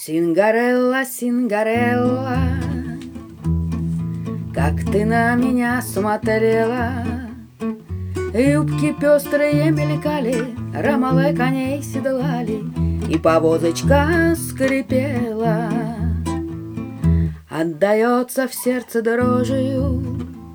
Сингарелла, Сингарелла, как ты на меня смотрела. Юбки пестрые мелькали, ромалы коней седлали, и повозочка скрипела. Отдается в сердце дрожью.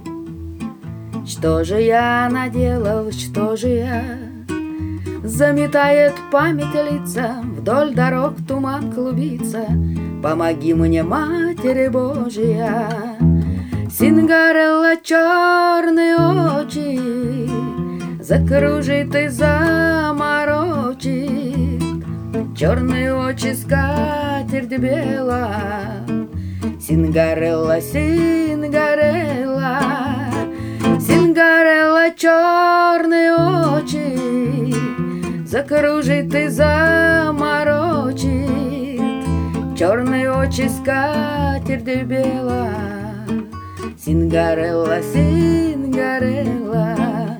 Что же я наделал, что же я? Заметает память лица, вдоль дорог туман клубится. Помоги мне, Матерь Божья. Сингарелла, черные очи закружит и заморочит. Черные очи, скатерть бела. Сингарелла, Сингарелла, Сингарелла, черные очи закружит и заморочит. Черные очи, скатерть бела. Сингарелла, Сингарелла.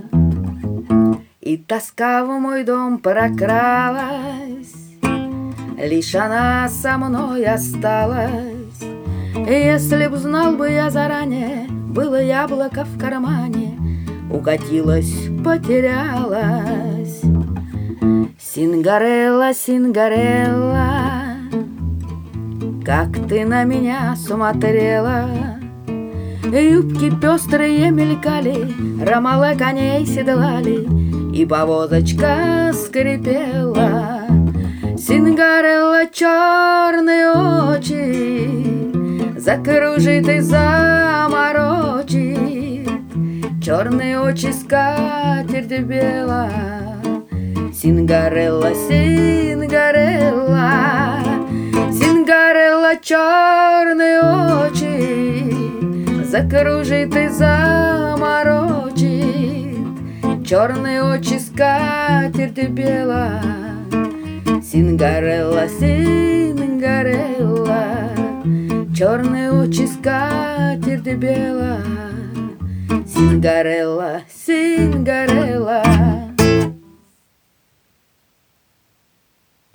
И тоска в мой дом прокралась, лишь она со мной осталась. Если б знал бы я заранее, было яблоко в кармане, укатилась, потерялась. Сингарелла, Сингарелла, как ты на меня смотрела. Юбки пестрые мелькали, ромалы коней седлали, и повозочка скрипела. Сингарелла, черные очи закружит и заморочит. Черные очи, скатерть бела. Сингарелла, Сингарелла, Сингарелла, черные очи закружит и заморочит. Черные очи, скатерть бела. Сингарелла, Сингарелла, черные очи, скатерть бела. Сингарелла, Сингарелла.